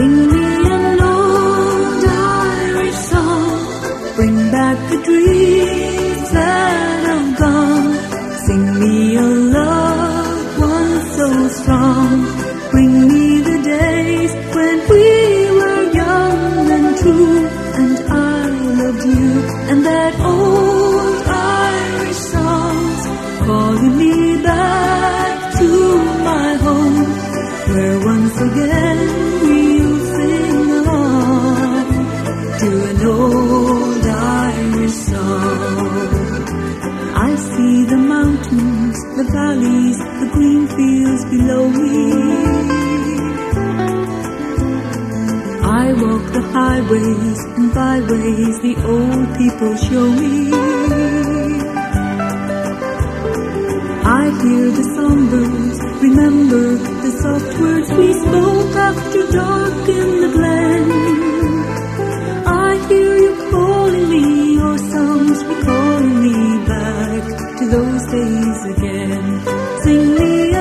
Sing me an old Irish song, bring back the dreams that are gone. Sing me a love once so strong, bring me the days when we were young and true, and I loved you, and that old Irish songs calling me back to my home, where once again we'll sing along to an old Irish song. I see the mountains, the valleys, the green fields below me. I walk the highways and byways the old people show me. I hear the songbirds, remember the soft words we spoke after dark in the glen. I hear you calling me, your songs recalling me back to those days again. Sing me